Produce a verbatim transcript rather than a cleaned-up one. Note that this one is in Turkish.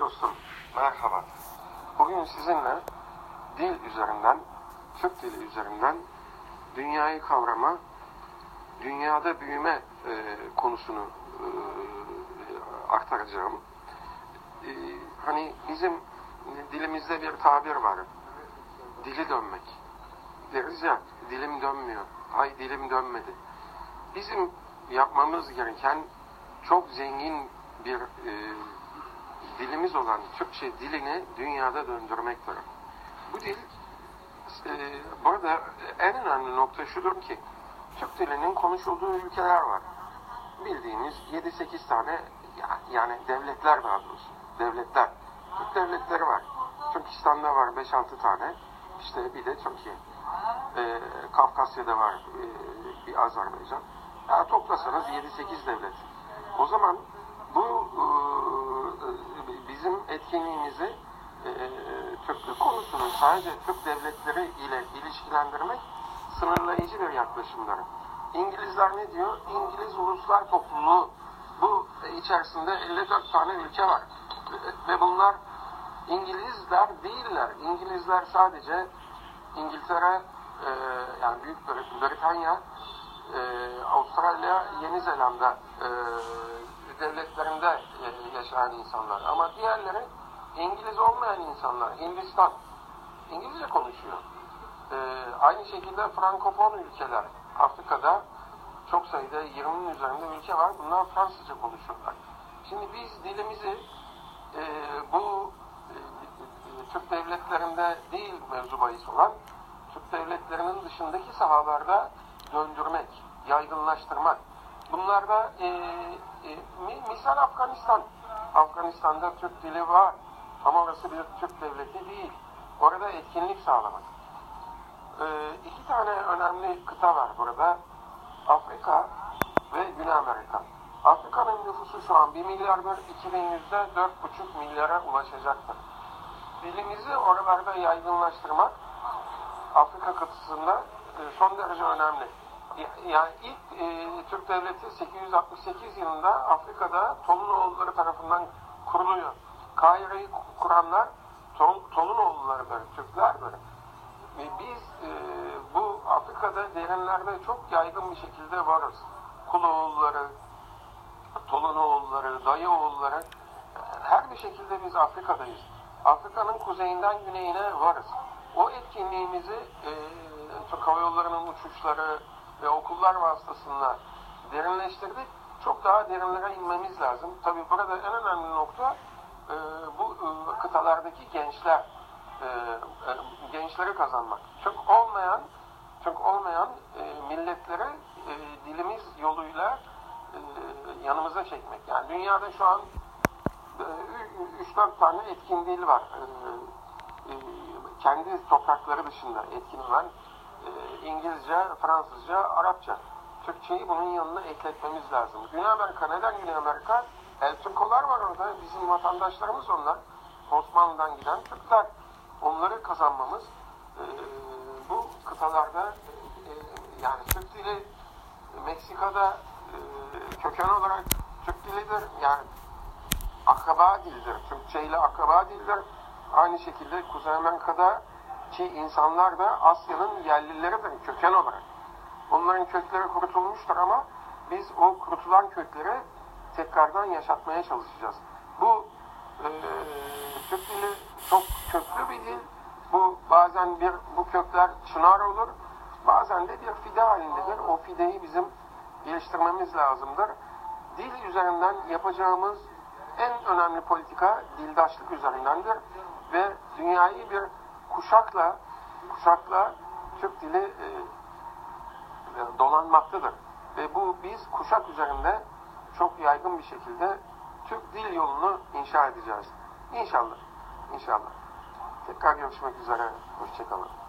dostum, merhaba. Bugün sizinle dil üzerinden, Türk dili üzerinden dünyayı kavrama, dünyada büyüme e, konusunu e, aktaracağım. E, hani bizim dilimizde bir tabir var, dili dönmek. Deriz ya, dilim dönmüyor, ay dilim dönmedi. Bizim yapmamız gereken çok zengin bir e, dilimiz olan Türkçe dilini dünyada döndürmektir. Bu dil, e, burada en önemli nokta şudur ki, Türk dilinin konuşulduğu ülkeler var. Bildiğimiz yedi sekiz tane, yani devletler daha doğrusu, devletler, Türk devletleri var. Türkistan'da var beş altı tane, işte bir de Türkiye. E, Kafkasya'da var e, bir Azerbaycan. Ya toplasanız yedi sekiz devlet. O zaman bu e, bizim etkinliğimizi e, Türklük konusunun sadece Türk devletleri ile ilişkilendirmek sınırlayıcı bir yaklaşımdır. İngilizler ne diyor? İngiliz Uluslar Topluluğu, bu içerisinde elli dört tane ülke var. Ve bunlar İngilizler değiller. İngilizler sadece İngiltere, e, yani Büyük Britanya, e, Avustralya, Yeni Zelanda e, devletlerinde e, yaşayan insanlar. Ama diğerleri İngiliz olmayan insanlar. Hindistan İngilizce konuşuyor. E, aynı şekilde Frankofon ülkeler. Afrika'da çok sayıda yirminin üzerinde ülke var. Bunlar Fransızca konuşuyorlar. Şimdi biz dilimizi e, bu e, Türk devletlerinde değil mevzu bahis olan, Türk devletlerinin dışındaki sahalarda döndürmek, yaygınlaştırmak. Bunlarda e, e, misal Afganistan. Afganistan'da Türk dili var ama orası bir Türk devleti değil. Orada etkinlik sağlamak. E, iki tane önemli kıta var burada. Afrika ve Güney Amerika. Afrika'nın nüfusu şu an bir milyardır, iki bin yüzde dört buçuk milyara ulaşacaktır. Dilimizi oralarda yaygınlaştırmak Afrika kıtasında son derece önemli. Yani ilk e, Türk Devleti sekiz yüz altmış sekiz yılında Afrika'da Tolunoğulları tarafından kuruluyor. Kahire'yi kuranlar Tol, Tolunoğullarıdır, Türklerdir. Ve biz e, bu Afrika'da derinlerde çok yaygın bir şekilde varız. Kuloğulları, Tolunoğulları, Dayıoğulları, her bir şekilde biz Afrika'dayız. Afrika'nın kuzeyinden güneyine varız. O etkinliğimizi e, Türk Hava Yolları'nın uçuşları ve okullar vasıtasıyla derinleştirdik. Çok daha derinlere inmemiz lazım. Tabii burada en önemli nokta e, bu e, kıtalardaki gençler, e, e, gençleri kazanmak. Türk olmayan, Türk olmayan e, milletleri e, dilimiz yoluyla e, yanımıza çekmek. Yani dünyada şu an üç dört tane etkin dil var. E, e, kendi toprakları dışında etkin olan e, İngilizce, Fransızca, Arapça. Türkçeyi bunun yanına ekletmemiz lazım. Güney Amerika, neden Güney Amerika? El Türkolar var orada, bizim vatandaşlarımız onlar. Osmanlı'dan giden Türkler. Onları kazanmamız e, bu kıtalarda e, yani Türk dili Meksika'da e, köken olarak Türk dilidir. Yani akraba dildir. Türkçe ile akraba dildir. Aynı şekilde Kuzey Amerika'da ki insanlar da Asya'nın yerlileridir köken olarak. Onların kökleri kurutulmuştur ama biz o kurutulan kökleri tekrardan yaşatmaya çalışacağız. Bu e, Türk dili çok köklü bir dil. Bu bazen bir bu kökler çınar olur. Bazen de bir fide halindedir. O fideyi bizim geliştirmemiz lazımdır. Dil üzerinden yapacağımız en önemli politika dildaşlık üzerindendir ve dünyayı bir kuşakla kuşakla Türk dili e, dolanmaktadır. Ve bu biz kuşak üzerinde çok yaygın bir şekilde Türk dil yolunu inşa edeceğiz. İnşallah. İnşallah. Tekrar görüşmek üzere. Hoşça kalın.